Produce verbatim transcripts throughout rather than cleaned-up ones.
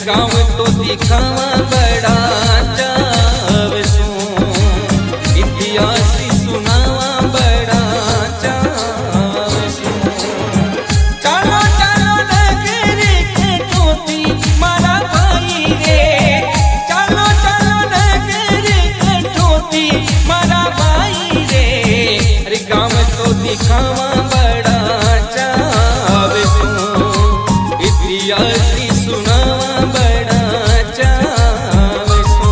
गाँव तो दिखावा बड़ा चाव सो, इतिहास सुनावा बड़ा चाव सो। चलो चलो नगरी कटौती मारा भाई रे, चलो चलो नगरी कटौती मारा भाई रे। अरे गाँव तो दिखावा बड़ा चाव सो, इतिहास सुनावा बड़ा चाव सो।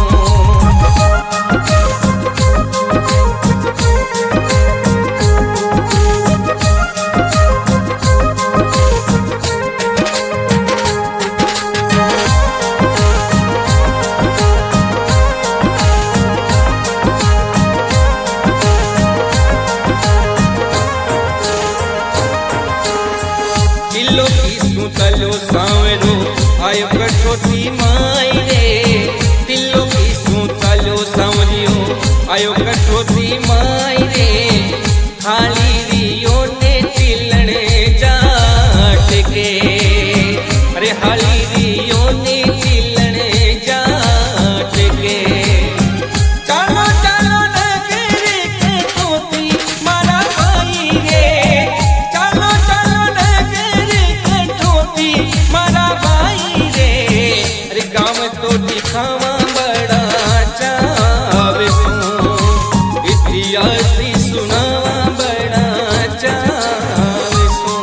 किलो की सुतलो सांवरो आयो कठोती माई रे, तिलो की सुतलो सांवरियो आयो कठोती माई रे। खाली रियो ने चिलने जाट के, अरे हाली रियो ने चिलने जाट के। चलो चलो नगरी कटौती मारा भाई रे, चलो चलो नगरी कटौती मारा भाई रे। अरे गाँव तो दिखावा बड़ा चाव सो, इतिहास सुनावा बड़ा चाव सो।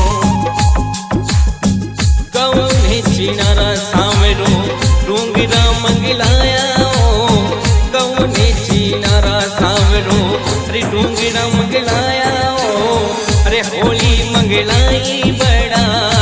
गाँव ने चिनारा सांवरो डूंगरा मंगलाया ओ, गाँव ने चिनारा सांवरो अरे डूंगरा मंगलाया ओ। अरे होली मंगलाई बड़ा